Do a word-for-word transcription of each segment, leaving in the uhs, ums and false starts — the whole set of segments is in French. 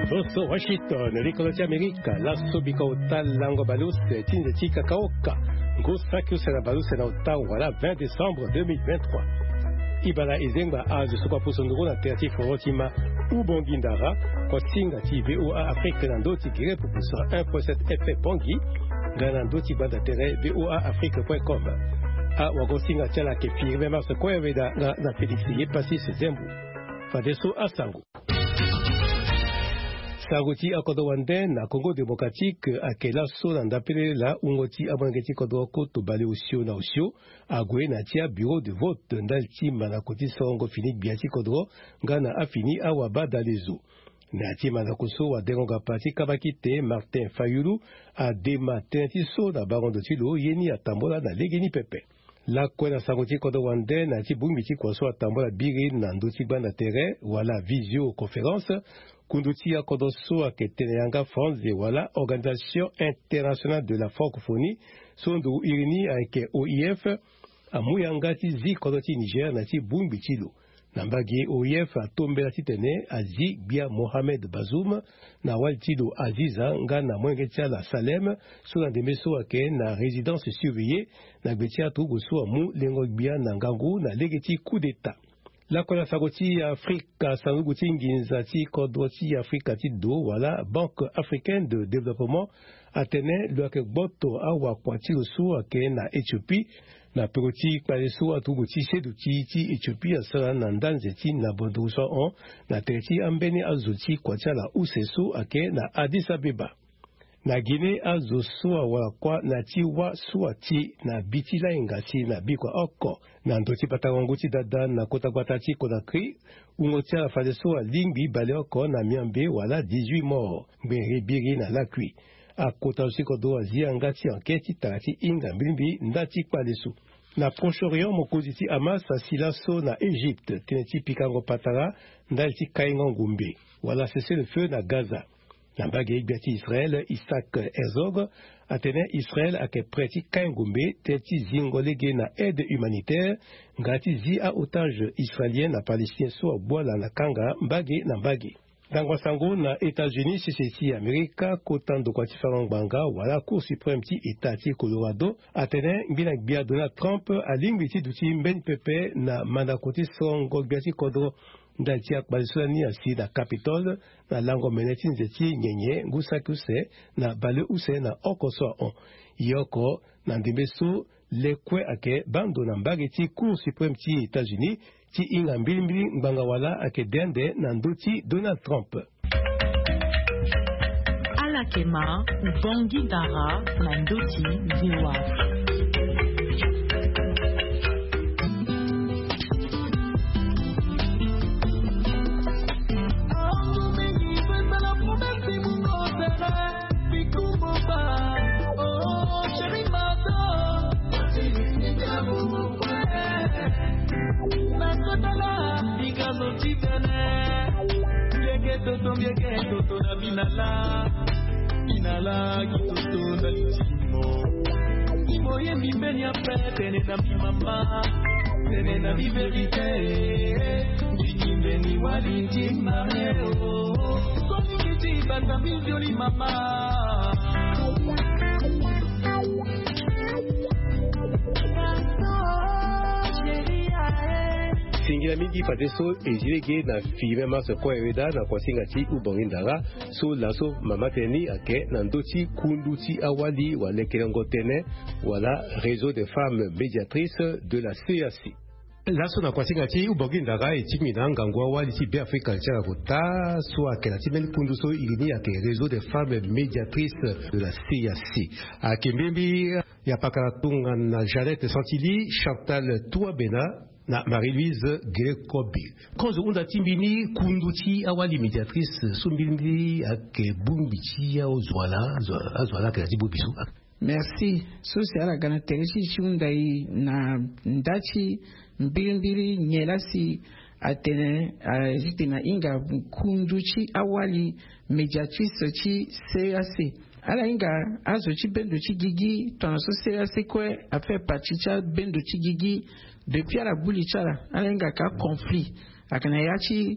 Dosto Washington, ricordati America, la subika uta lango balus, tinze tika kaoka, gosaku sena balus na uta wala vingt décembre deux mille vingt-trois. Ibala izengba azu sopa pusonduro na teati forotima ubongindara, kwa singa ti V O A Afrique nandoti kire pour un point sept F M Pongi, ganandoti banda tere V O A Afrique point com. A wagosinga chala ke firme mars kwa veda na na Félix Yepasi Zembu. Fadeso Asango. Saguti akodo wande na Congo démocratique akela so na ndapele la ungoti abangeti kodo koto bale usio na usio agwe na tia bureau de vote ndalti manakoti songo fini biati kodo ngana afini awaba dalezo na tia manakoso wa dengonga parti kabakite Martin Fayulu a dematin ti so na baron de tilo yeni atambola na legeni pepe la kwena saguti kodo wande na ti bumiti kwaso atambola biri na ndoti banda tere wala visio conférence Kunduti ya kodoso aketeneyanga France de wala Organisation internationale de la francophonie sondu irini avec O I F amuyangati zi kodoti Niger na ti bumbi tilo nambagi O I F atombela titene azi bia Mohamed Bazoum na wal tilo Aziza nga na mwengetia la Salem so na demeso ake na résidence surveillée na gbetia tu goso amu lengo bia na ngangu na legeti coup d'état. La kola sagoti Afrika sanuguti nginzati kodoti Afrika ti do wala Banque africaine de développement atene luake boto awa kwati losu ake na Éthiopie na peroti paleso atuguti seduti ti Éthiopie asala na ndanzeti na bondoso on na tereti ambeni azuti kwacha la useso ake na Addis Abeba. Na Guinée azosua wala kwa na tiwa suati na bitila ingasi na bikwa oko na ndoti patangonguti dada na kota kwatati kodakri ungotia fadeso lingbi bale oko na miambe wala dix-huit morts mbere biri na lakui a kota usiko doa zia ngati anketi tarati inga mbimbi ndati kwa lesu na Proche-Orient mokoziti Hamas asilaso na Égypte teneti pikango patara ndalti kaingo ngumbe wala cessez le feu na Gaza. Nambage Igbiati Israël, Isaac Herzog, atene Israël ake preti kaingumbe, teti zingolege na aide humanitaire, ngati zi a otage israélien na palestinien so boala na kanga mbage na mbage. Dangwa sango na États-Unis, sisesi Amerika, kotando kwa tifarang banga, wala Cour suprême ti etati Colorado, atene mbina gbia Donald Trump, alingbiti duti mben pepe na mandakoti songo gbiati kodro, ndalti akbalisolani asi na Capitole na lango meneti nzeti nyenye ngusakuse na bale use na okoso on yoko na ndimbeso lekwe ake bando na mbageti Cour suprême ti États-Unis ti inga mbili mbili mbanga wala ake dende na nduti Donald Trump. Alakema ubongi dara na nduti ziwa. Inala kitoto na litimo Imo ye mi beni apre tene na mi mama Tene na mi verite Jini beni wali jima heo Koni kiti banda mi joli mama Singila mingi padeso ejilege na filme masa kwa eweda na kwa singati ubongindara so laso mamateni ake na ndoti kunduti awali walekelengo tene wala réseau des femmes médiatrices de la C A C. Laso na kwa singati ubongindara etimi na ngangwa wali ti be Afrika chara kota so ake na timeli kunduso ilini ake réseau des femmes médiatrices de la C A C. Ake mbimbi ya pakaratunga na Jeannette Santili, Chantal Touabena na Marie-Louise Grekobi. Konzo unda timbini kunduti awali médiatrice sumbindi ake bumbichi ya ozwala azwala ke zibu bisu. Merci. Social gana tereshi chundai na ndachi mbilimbili nyelasi atene azitina inga kunduchi awali médiatrice chi C A C. Ala inga azo chi bendo chi gigi tonaso C A C kwe afe pachicha bendo chi gigi depuis à la boulichara alenga ka conflit akana yachi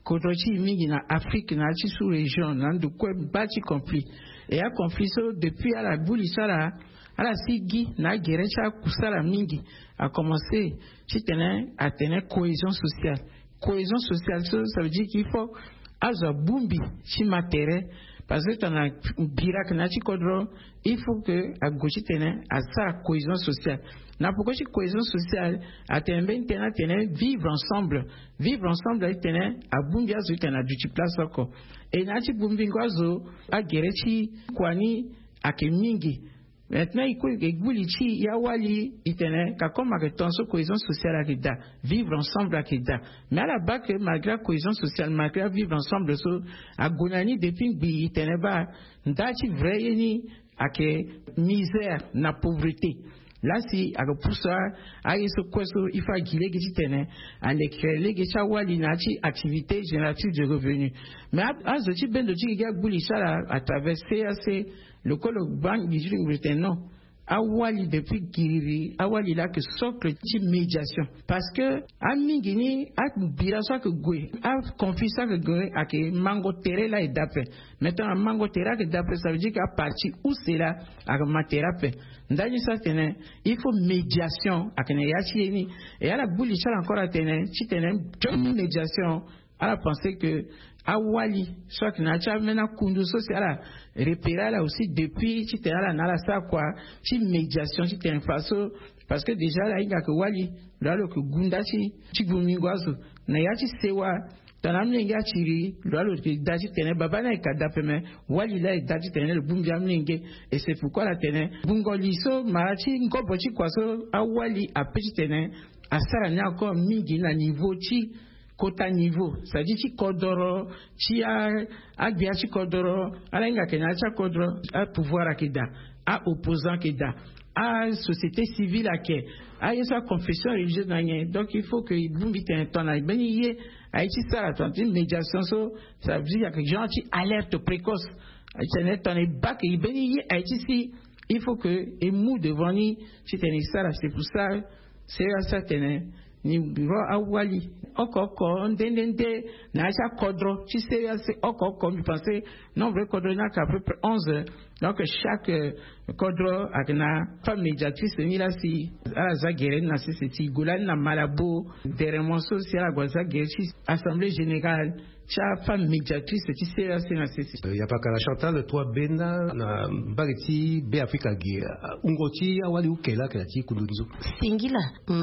kodrochi mingi na Afrique na chi sous région na ndu kwe bati conflit et a conflit so depuis à la bouli sala à la sigi na gerecha kusala mingi a commencé chi tene à tenir cohésion sociale cohésion sociale ça veut dire qu'il faut aza bumbi chi matériel parce que dans la birak na chi kodro il faut que à gauche tene à sa cohésion sociale na pourquoi chi cohésion sociale a tene tene tene vivre ensemble vivre ensemble a tene à bumbi azu tene du chi place ko et na chi bumbi ngwazo a gerechi kwani akemingi maintenant il faut que gulichi ya wali itene ka comme que tension cohésion sociale akida vivre ensemble akida mais à la base que malgré cohésion sociale malgré vivre ensemble so agonani depuis bi itene ba ndachi vrai ni ake misère na pauvreté là si aga poussa ayi so kweso ifa gile giti tene ande krele ge chawali na chi activité génératrice de revenus mais azo chi bendo chi ga gulisha à travers C A C le colo banque du Britain non awali depuis Kiriri awali là que socle de médiation parce que a mingini a bira ça que gwe a confie ça que gwe a que mango terre là et d'après maintenant mango terre que d'après ça veut dire qu'à partir où c'est là a materape ndani ça tene il faut médiation a que ne yachi ni et à la bouli ça encore à tene si tene médiation à la penser que awali soit que na cha mena kundu social repérer là aussi depuis tu t'es là na la ça quoi ci médiation ci t'es façon parce que déjà là il y a que wali là le que gunda ci ci gumingwazo na ya ci sewa tanamne nga chiri là le que daji tene baba na kada peme wali là daji tene le bumbia mnenge et c'est pourquoi la tene bungoliso marachi ngobo ci kwaso awali a petit tene asara nya encore mingi na niveau ci kota niveau ça dit ci kodoro ci a agbia ci kodoro ala nga kenya cha kodoro a pouvoir akida a opposant akida a société civile ake a yesa confession religieuse nanye donc il faut que bumbi ten ton na beni ye a ci ça la une médiation so ça veut dire que gens ci alerte précoce a ci net ton bac e beni ye a ci si il faut que et mou devant ni ci ten ça c'est pour ça c'est ça ten ni bureau awali okoko ndendende na cha kodro tu sais c'est okoko mi penser non vrai kodro na à peu près onze donc chaque kodro agna femme médiatrice ni là si à zagere na c'est golan na malabo deremo social agwaza gechi assemblée générale cha femme médiatrice tu sais c'est na c'est il y a pas qu'à la Chantal toi bena na bageti be Africa gia ungoti awali ukela kala ti kundulizo singila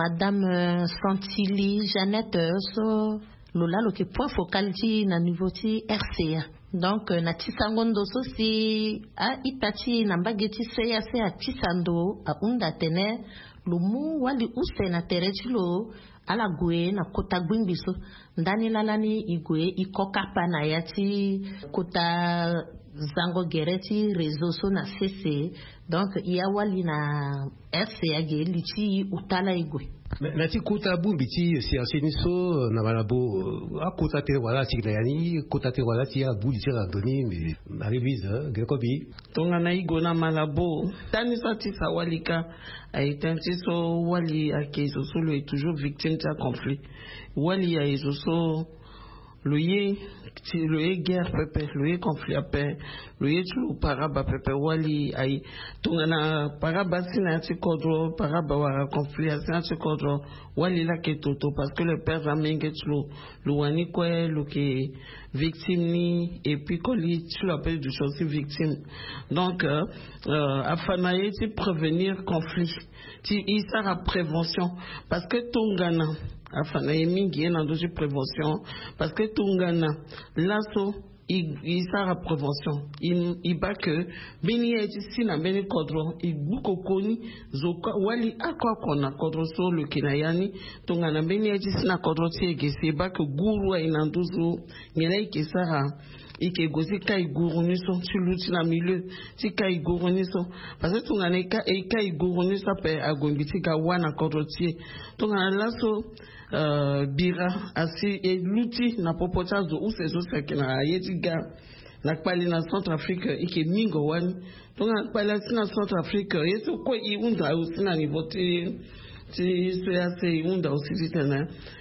madame Santili Jeannette so lola lo ke point focal ti na niveau ti R C A donc na ti sangondo so si a itati na mbageti C A C a ti sando a unda tene lumu wali use na terechi lo ala gwe na kota gwimbiso ndani lalani igwe ikoka pana yati kota zango gereti réseau so na C C donc iya wali na R C A ge lichi utala igwe na ti kota bumbi ti siasini so na malabo a kota te wala ti na yani kota te wala ti a buli ti randoni mais na revise gekobi tonga na igo na malabo tani sa ti sa walika ay tanti so wali akezo so lo est toujours victime de conflit wali ay so le ye le ye guerre pepe le ye conflit ape le ye tu paraba pepe wali ay tungana paraba sina ti kodro paraba wa conflit sina ti kodro wali la ke toto parce que le père amenge tu lo wani kwe lo ke victime ni et puis koli tu l'appelles du chose victime donc euh, euh, afanaye ti prévenir conflit ti isa la prévention parce que tungana afana yemingi na doji prévention parce que tungana laso il il sera prévention il il bat que beni eti sina beni kodro il buko koni zoka wali akwa kona kodro so le kinayani tungana beni eti sina kodro tiege se ba que guru ina nduzu ngela ikesara ike gozi kai guru niso chuluti na milieu ti kai guru niso parce que tungana ka e kai guru niso pe agombiti ka wana kodro tie tungana laso Uh, bira asi et l'outil na popotas do ou ces autres qui na yetiga na pali na Centrafrique ike mingo wani donc na pali na Centrafrique yeso ko i unda aussi na niveau ti ti c'est assez unda aussi tena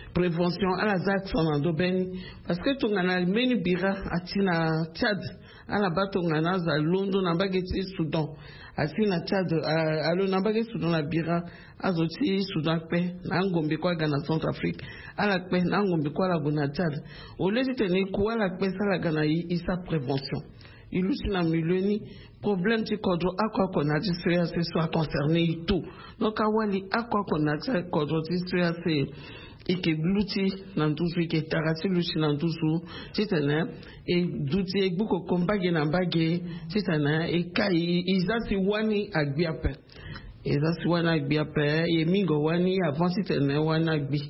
prévention à la zak sonando ben parce que tongana meni bira atina Tchad ala batongana za Londres na bageti Soudan asina Tchad alo na bageti Soudan la bira azoti Soudan pe na ngombe kwa Ghana Centrafrique ala pe na ngombe kwa la bona Tchad ole tene kwa la pe sala Ghana isa prévention ilusina mileni problème ti kodro akwa kona ti soya se soit concerné tout donc awali akwa kona ti kodro ti soya se ike bluti nandusu ike tarasi lusi nandusu titana e duti e buko kombage na mbage titana e kai izasi wani agbiape izasi wani agbiape e mingo wani avant titana wani agbi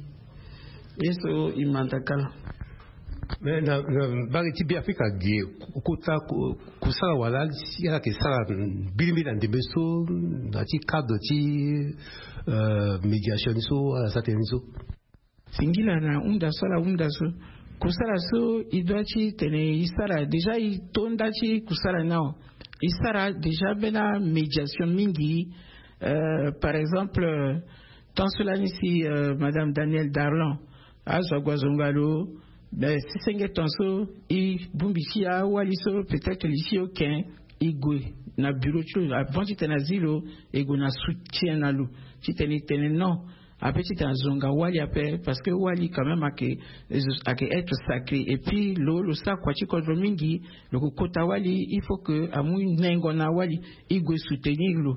yeso imandakala mais na bari ti Afrika ge kota kusala wala si ala ke sala bilimi na ndembeso na ti cadre ti médiation so ala sateniso singila na unda sala unda so kusala so idwachi tene isara déjà itondachi kusala nao isara déjà bena médiation mingi euh, par exemple tant cela ici euh, madame Danielle Darlan azwagwazongalo ben si senge tonso i bumbisia waliso peut-être ici aucun igwe na bureau tu avant tu tena zilo ego na soutien na lu tu teni teni non après tu t'en zonga wali après parce que wali quand même a que a que être sacré et puis lo lo sa kwa chi kodro mingi le kota wali il faut que amu nengo na wali igwe soutenir lo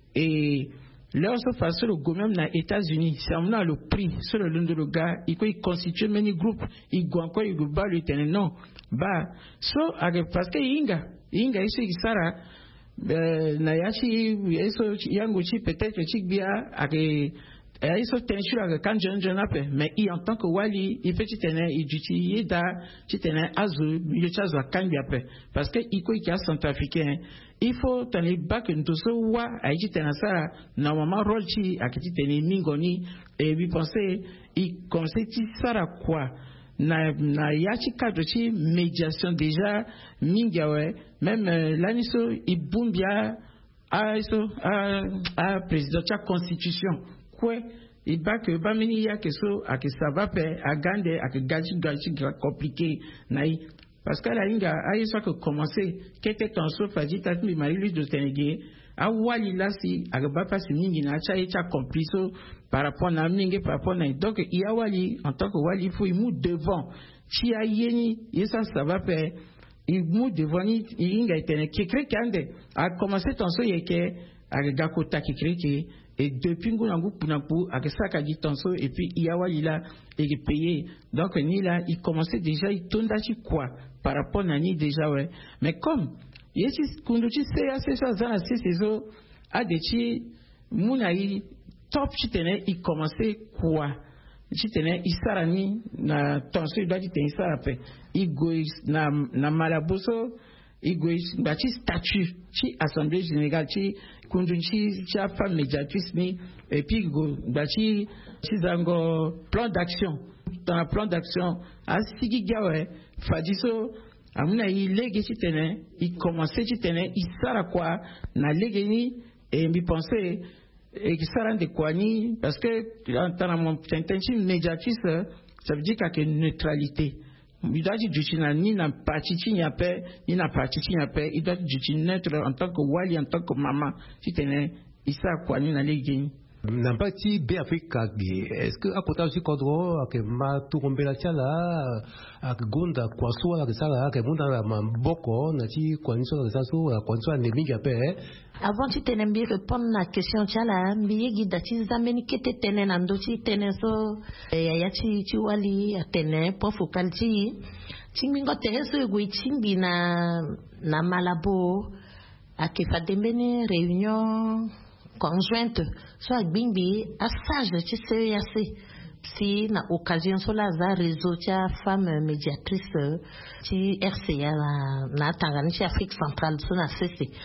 et lorsque face le gouvernement na États-Unis c'est amené le prix sur le long de le gars il il constitue many group il go encore il go ba le tenant non ba so parce que inga inga ici sara na yachi eso yango chi peut-être chi bia ake et ils sont tenus avec quand je je n'appelle mais il en tant que wali il fait tenir il dit da tu tenir azu il chasse la canne après parce que il quoi qui a centrafricain il faut tenir bas que nous so wa a dit tenir ça normalement rôle chi a qui tenir mingoni et puis penser il conseille ça quoi na na yachi cadre chi médiation déjà mingawe même l'aniso il bumbia a eso a a président de la constitution quoi il bat que ba mini ya que so a que ça va faire à gande à que gaji gaji compliqué naï parce que la inga a eu ça que commencer qu'était ton so faji ta mi mari lui de tenege a wali là si a que ba pas mingi na cha cha complice par rapport na mingi par rapport na donc il y a wali en tant que wali il faut il mou devant si a yeni et ça ça va faire il mou devant ni inga etene qui crée kande a commencer ton so yeke a que gakota qui crée qui et depuis Ngunangu Punapu, avec ça qu'a dit Tanso, et puis Iawa il a payé. Donc, ni là, il commençait déjà, il tourne d'achi quoi, par rapport à ni déjà, ouais. Mais comme, il y a des Kunduchi, c'est assez ça, ça, c'est ces eaux, à des chi, Mounaï, top, tu tenais, il commençait quoi? Tu tenais, il sarani, na Tanso, il doit dire, il sarapé. Il goïs, na, na Malaboso, il goïs, bah, tu statut, tu assemblée générale, tu kundunchi cha femme médiatrice ni et puis go bachi chizango plan d'action dans le plan d'action a sigi gawe fadiso amuna i lege chitene i commencer chitene i sara quoi na lege ni et mi penser et sara de quoi ni parce que dans mon intention médiatrice ça veut dire qu'il y a une neutralité. Il doit dire que ni na parti ni a paix ni na parti ni a paix il doit dire que neutre en tant que wali en tant que maman si tenais il ça quoi ni na légui na parti B Africa est-ce que à côté aussi kodro que ma tout rombela chala à gonda kwa so la sala que munda la mamboko na ti kwanso la saso la kwanso ne mingi paix. Avant tu tenais bien répondre à la question chala mbiye gida ti zameni kete tene nando ti tene so ya ti ti wali tene po focal ti tingo tene so ego timbi na na Malabo a ke fa dembene réunion conjointe so agbimbi a sage ti se ya se si na occasion so la za réseau ti femme médiatrice ti R C A na na Tanganyika ti Afrique centrale so na C C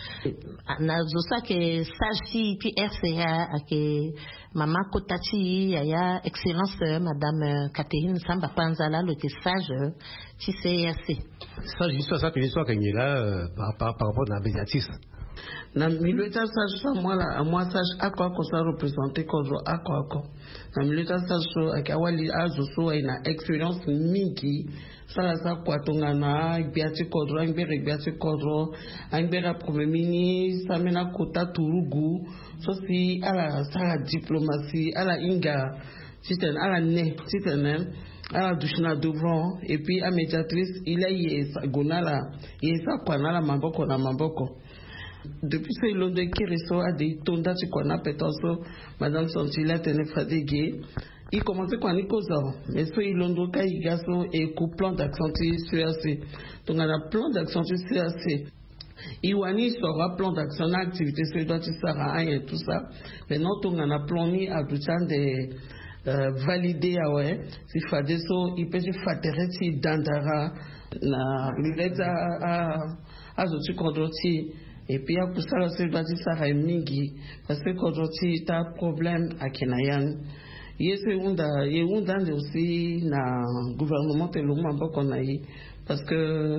na zo sa ke sage ti pi R C A a ke mama kotati ya ya excellence madame Catherine Samba Panzala le ke sage ti C A C ça juste ça que l'histoire que là par par rapport à la médiatrice Na milita sage so moi la moi sage à quoi qu'on ça représenter kodro à quoi quoi. Na milita sage so akawali azo so ina experience mingi. Sala sa kwa tongana biati kodro angbe biati kodro angbe la premier ministre amena kota turugu so si ala sa diplomatie ala inga titen ala ne titen ala dushna devant et puis à médiatrice il a yesa gonala yesa kwa nala mamboko na mamboko. Depuis ce long de Kiriso a dit tonda tu qu'on a pétanso madame Santila tenait fatiguée. Il commençait quand il cause mais ce il londo ka igaso et coup plan d'action C A C. Donc on a plan d'action C A C. Iwani sera plan d'action activité sur doit sera et tout ça. Maintenant on a plan ni à tout ça des valider ah ouais si fade so il peut se faire si dandara na leta à à zo tu contrôler. Et puis à ça la seule base ça a mingi parce que quand tu as problème à Kenayan yese unda ye unda aussi na gouvernement te lo mamba konayi parce que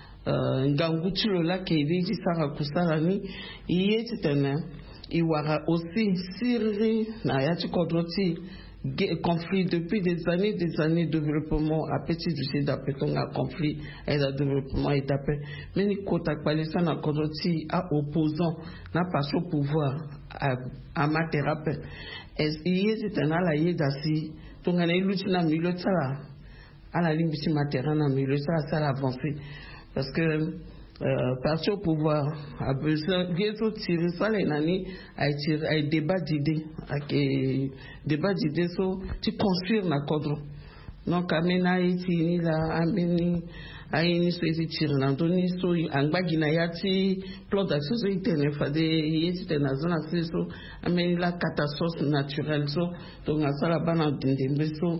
ngangutu lo la ke viji sara kusara ni yese tena iwara aussi siri na ya tu kodroti conflit depuis des années, des années de développement à petit du d'appéton à conflit et de développement et d'appel. Mais ni kota kwalisa na kodoti à opposant n'a pas au pouvoir à à ma thérapie. Est-ce qu'il est un alaye d'assi donc on a eu l'outil milieu ça là à la limite matériel dans milieu ça ça l'avancée parce que Euh, parti au pouvoir a besoin de tirer ça les nani a tirer a débat d'idées a débat d'idées so tu construire na kodro donc amena iti ni la ameni aini so iti tirer na doni so angbagi na yati plan d'action so itene fade yiti tena zona so ameni la catastrophe naturelle so donc ça la bana ndembe so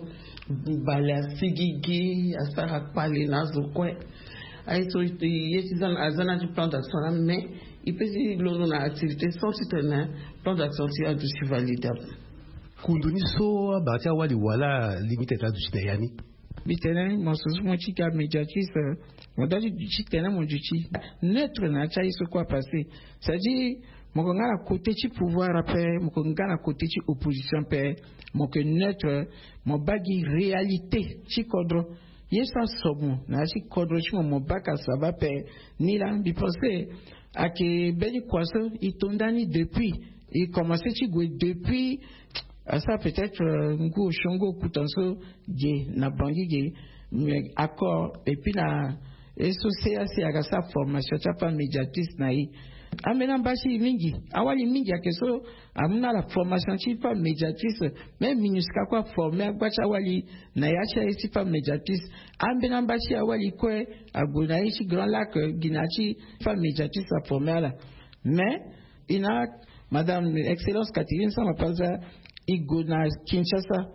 bala sigigi asara pali na zo kwe ay so yetizan azana du plan d'action mais il peut dire l'on a activité sans soutenir plan d'action a du validable kunduni so abatia wali wala limite ta du yani bitene mon sous mon chika médiatrice mon dadi du chitena mon duchi neutre na chai so quoi passer ça dit mon ngana côté ci pouvoir après mon ngana côté ci opposition pe mon que neutre mon bagi réalité ci kodro yesa somo na si kodro chi mo baka sabape ni la bi penser à que beli kwaso itondani depuis il commençait ci go depuis à ça peut-être ngo shongo kutanso je na bangi je mais accord et puis na eso C A C aga sa formation chapa médiatrice na yi amena bashi mingi awali mingi akeso amuna la formation chipa médiatrice même minuska kwa former agbacha wali na yacha chipa médiatrice ambena bashi awali kwe aguna ichi grand lac ginachi fa médiatrice a former là mais ina madame excellence Catherine Samapaza igona Kinshasa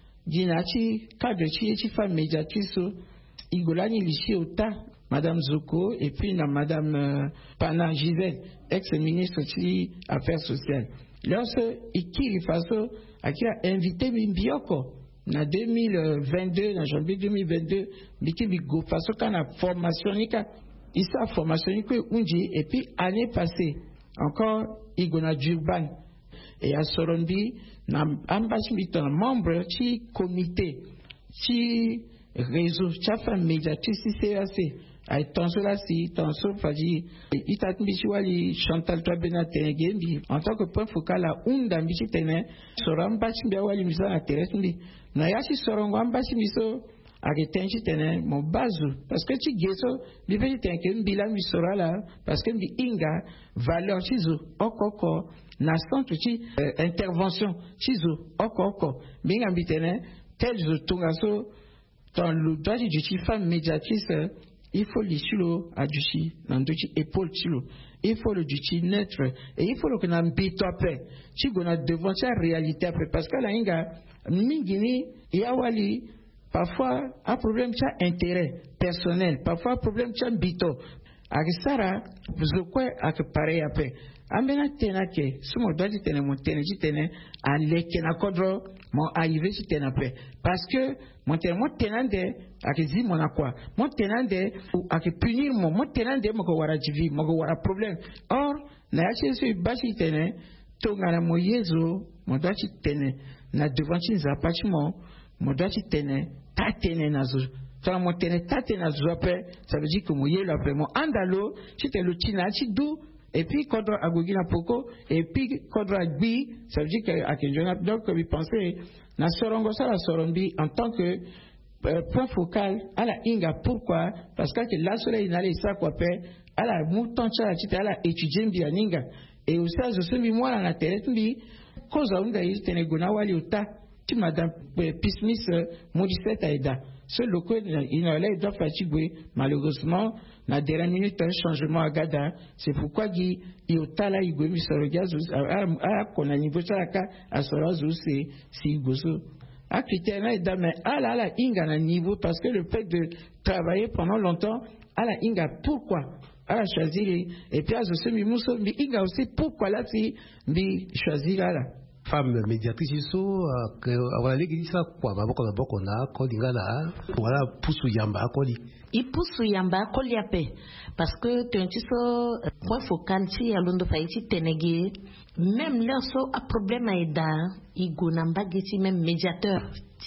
ginachi cadre chi chipa médiatrice igolani lichi ota Madame Zoko et puis na Madame euh, Pana Gisèle, ex-ministre des Affaires sociales. Lorsque Ikiri Faso a invité Mbioko en deux mille vingt-deux, en janvier deux mille vingt-deux, Biki Go Faso quand la formation nika, il sa formation nika unji et puis année passée encore Igona Durban et à Sorombi na ambassadeur membre du comité du réseau chafa médiatrice C A C. Ay tanso la si tanso faji itat mbishwali Chantal Trabena Tengembi en tant que point focal la unda mbishi tene soram bachi mbia wali misa na terrestre mbi na yashi sorongo ambashi miso ake tenchi tene mo bazu parce que ti geso bi veji tenke mbila mi sorala parce que mbi inga valeur chizo okoko na centre chi euh, intervention chizo okoko binga mbi tene tel zo tungaso dans le droit du chi femme médiatrice il faut le chilo à du chi, dans du chi épaule chilo. Il faut le du chi neutre et il faut le que n'en bito après. Si on a devant sa réalité après parce que la inga mingini yawali parfois un problème de intérêt personnel, parfois un problème de bito. Agisara vous quoi avec pareil après. Amena tenake sumo doji tene mon tene ji tene a leke na kodro mon arrivé ci tene après parce que mon tene mon tenande akizi mon akwa mon tenande ou ak punir mon mon tenande mo ko wara jivi mo ko wara problème or na yachi so bashi tene tonga na moyezo modachi tene na devant chi zapachi mo modachi tene ta tene nazo toi mo tene ta tene nazo ça veut dire que moyelo vraiment andalo chi te lo china chi du et puis kodro agogina poko et puis kodro agbi ça veut dire que akenjona donc we penser na sorongo ça la sorombi en tant que euh, point focal à la inga. Pourquoi? Parce que la soleil n'allait ça quoi paix à la mouton cha chita à la étudier bien ninga et aussi je suis moi dans la télé mbi cause on gaïs tenegona wali uta tu madame pismis modisette aida ce local il allait doit fatiguer malheureusement na dernière minute un changement à Gada c'est pourquoi il uta là il gomi sorogaz à kona niveau ça ka à sorozu c'est si gozo à critère là mais à la la inga na niveau parce que le fait de travailler pendant longtemps à la inga pourquoi à la choisir et puis à ce mimousso mais inga aussi pourquoi là si bi choisir là femme médiatrice iso que avoir l'église ça quoi ba boko na boko na ko lingana voilà pusu yamba ko li i pusu yamba ko li ape parce que tu so point focal ci alondo fa ci tenegi même là so a problème aida i gonamba geti même médiateur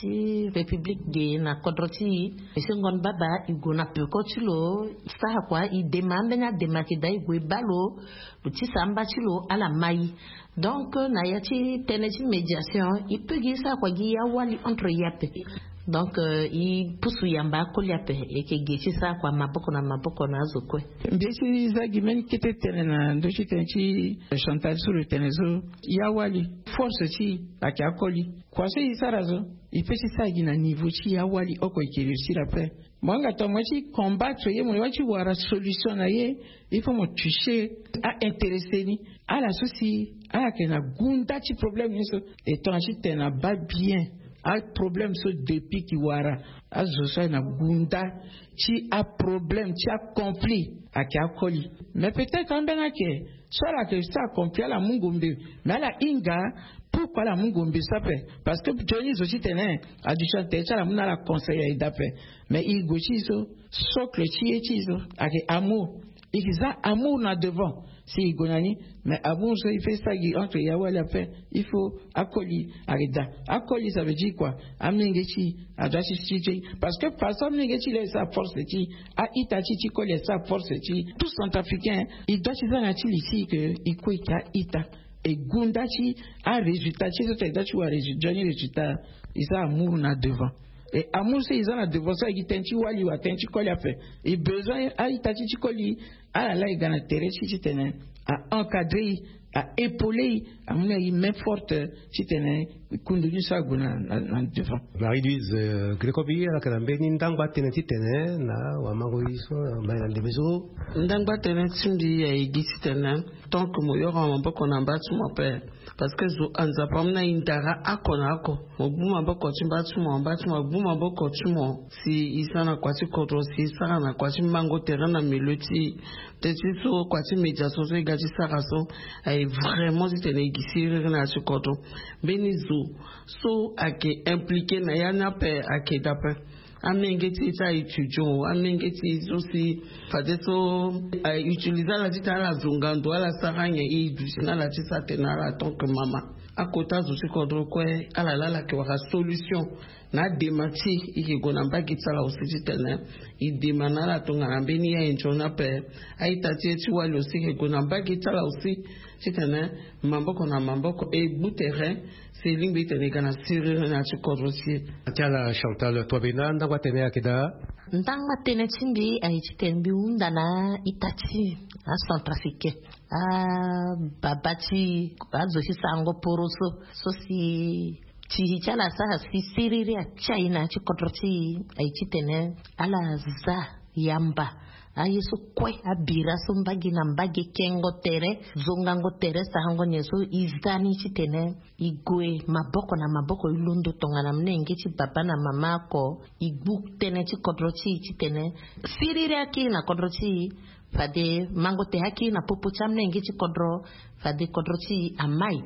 ci république de na kodroti sengon baba i gona pe ko chulo sa kwa i demande na demaki dai gwe balo ci samba chulo ala mai donc na yati teneji médiation il peut dire ça quoi gi ya wali entre yape donc i pusu yamba ko yape e ke geti ça quoi maboko na maboko na zokwe mbesi za gimen kete tenena ndo chi tenchi chantal sur le tenezo ya wali force chi akakoli kwa se isarazo il peut ça gina niveau chi ya wali oko ikirisi après mwanga to mwachi combattre ye mwachi wara solution na ye il faut me toucher à intéresser ni à la souci à que na gunda chi problème ni so et tanchi tena ba bien a problème so depuis ki wara a zo na gunda chi a problème chi a conflit a ki akoli mais peut-être en ben que soit la que ça conflit la mungombe mais la inga pourquoi la mungombe ça fait parce que Johnny aussi tenait a du chanter ça la muna la conseiller d'après mais il gochi so socle chi et chi so a que amour il a amour na devant si gonani mais amour so il fait ça entre yawa la paix il faut accolir arida accolir ça veut dire quoi amngechi adachi chichi parce que façon mngechi les sa force chi a itachi chi coller sa force chi tous sont africains il doit se faire ici que il quoi ita et gundachi a résultat chi so dachi wa résultat résultat il a amour na devant et amour c'est ils ont la dévotion qui tenti wali wa tenti koli a fait et besoin à itachi chi koli à la il gana tere chi tenen à encadrer à épauler à mon avis main forte chi tenen kundulu sa guna na devant Marie-Louise Grecobi la kalambeni ndangwa tenen chi tenen na wa mango iso ba na debezo ndangwa tenen tindi ya igisi tenen tant que mo yora maboko na mbatu mo père parce que zo anza pamna indara akona ako obuma boko chimbatu mo mbatu mo obuma boko chumo si isana kwati kodro si isana na kwati mango terana meloti teti so kwati media so so gaji saraso ay vraiment c'était négocier na ce kodro benizo so ake impliqué na yana pe ake dape amengeti ta étudiant amengeti aussi fade so utiliser la dita la zongando ala saranya e dusina la tisa tenara tant que mama akota zo se kodro kwe ala la la ke wa solution na demati iki gona mbaki tsala aussi tena i demana la tonga na beni ya enjona pe aita teti wa lo se gona mbaki tsala aussi tena mamboko na mamboko e buterrain c'est l'ingbe tene kana sirre na chikodro si Tiala Chantal toi bena ndangwa tenen akida ndangwa tenen chimbi ai chitembi undana itachi a centrafricain a babati azo si sango poroso so si chi chala sa si siriri a china chikodro chi ai chitene ala za yamba ayi so kwe abira so mbagi na mbagi kengo tere zonga ngo tere sahango nyeso izani chitene igwe maboko na maboko ilundo tonga na mnenge chi baba na mama ko igbu tene chi kodrochi chitene siriri aki na kodrochi fade mango te haki na popo cha mnenge chi kodro fade kodrochi amai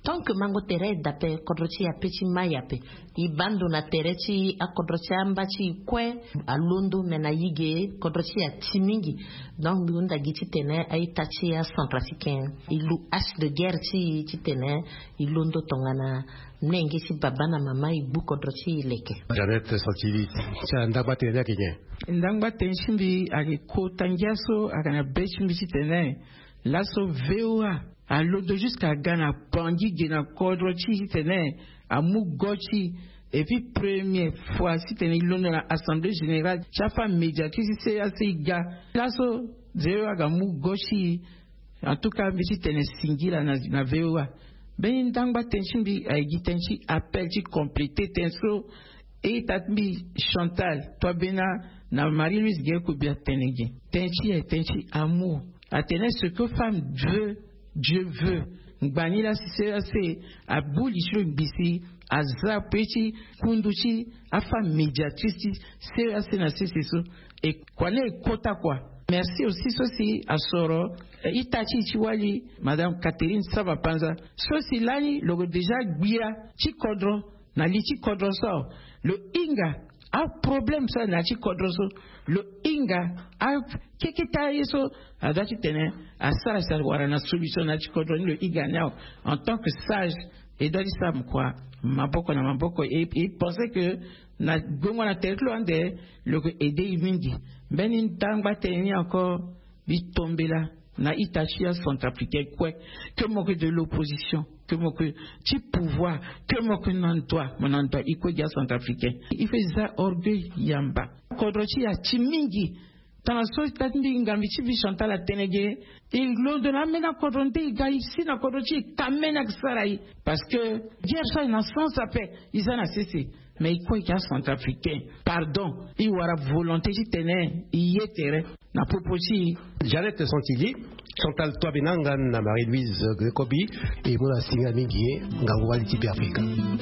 tant que mango tere dape kodrochi ya peti mayape ibando na terechi a kodrochi ambachi kwe alundo mena yige kodrochi ya timingi donc biunda giti tene ay tachi ya centrafricain ilu as de guerre ti ti tene ilundo tongana mnenge si baba na mama ibu kodrochi leke Janet Santili cha ndaba tene kenye ndangba tenshimbi age kotangiaso agana bechimbi ti tene laso vewa à l'autre jusqu'à Ghana, Bangui, Gena, Kodrochi, si tenait, à Mugochi, et puis première fois, si tenait l'honneur à l'Assemblée Générale, chaque femme médiatrice, c'est assez gars. Là, so, zéro à Mugochi, en tout cas, si tenait singi la na V O A. Ben, d'angba tenchimbi, à Gitenchi, appel, tu complété, tenso, et tatmi Chantal, toi, Bena, na Marie-Louise Guerre-Koubia, tenegi. Tenchi et tenchi amour. À tenir ce que femme veut. Dieu veut. Gbani la c'est assez à boulicho bisi à zapeti kunduchi à femme médiatrice c'est assez na c'est ça et quoi les quota quoi. Merci aussi ceci à Soro Itachi Chiwali madame Catherine Savapanza ceci là le déjà bia chi kodro na li chi kodro so le inga a problème ça na chi kodro so le inga a kekita yeso adati tene a ça ça wara na solution na chi kodro le inga now en tant que sage et dali ça quoi maboko na maboko et il pensait que na gongo na teklo ande le aider imindi benin tangba teni encore bi tombela na Itachia centrafricain quoi que moque de l'opposition que moque du pouvoir que moque non toi mon toi iko dia centrafricain il fait ça orgueil yamba kodrochi ya chimingi tana so tatindi ngambi chibi Chantal la tenege et l'on na mena kodronte ga ici na kodrochi kamena sarai parce que hier ça na sans appel ils en a cessé mais il faut qu'il y a centrafricain pardon il y aura volonté de tenir il y est terrain na proposi Janet Santili Chantal Toabenanga na Marie-Louise Grekobi et moi la singa mingi ngango wali tipi Afrika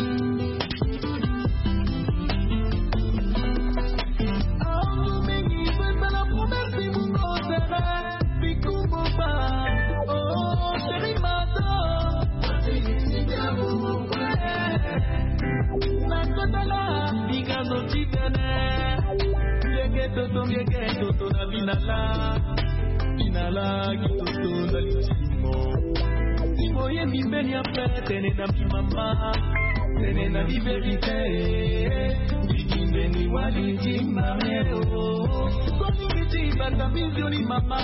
Toto mieke toto na binala binala kitoto na lichimo Simo ye mi beni apre tene na mi mama tene na mi verite Bikinde ni wali jima mero Koni kiti bata vizioni mama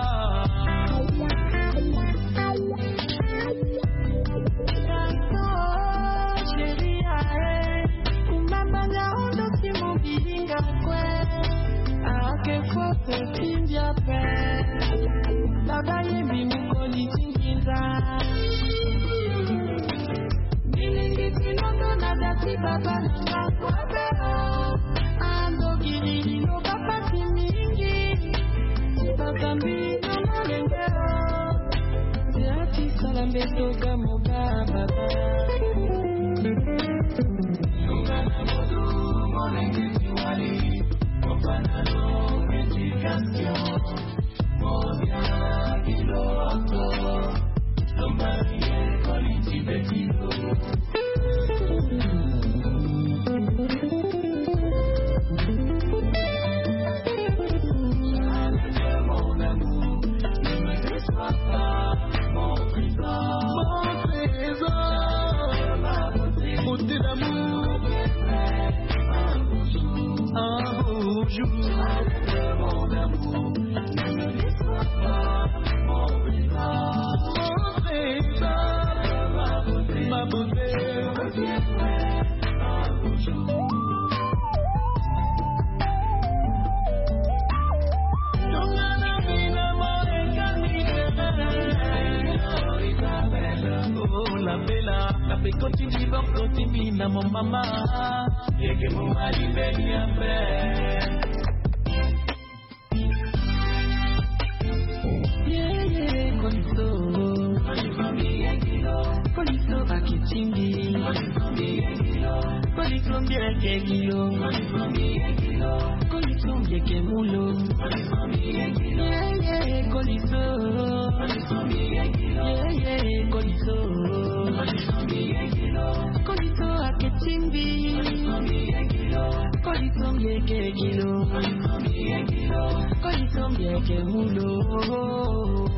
Sheria eh Kumama na ondo simo bilinga kwe que fue petit ya pe la daye mi mukoli tingiza bilingi tinondo na dati baba na kwa bero ando giri no papa timingi bakambi no malengero dati salambe toga mo baba Sungana modu molengi tiwali Panalo educación, modia piloto, Lombardía Coliti Betito. Mon amour, ne me déçois pas, mon trésor, mon trésor, ma beauté, beauté d'amour. Un beau jour, mon amour, ne me déçois pas, mon trésor, mon trésor, ma beauté, ma beauté, reviendrai un beau jour. Oh la bella, la pe continue, va continue, na mon maman. Et que mon mari veni après. Yeah, yeah, Coliso. Coliso a Kitingi. Coliso bien que guilo. Coliso bien que mulo. Yeah, yeah, Coliso. Yeah, yeah, Coliso. yeke gilo. Koi tombi yeke hulo.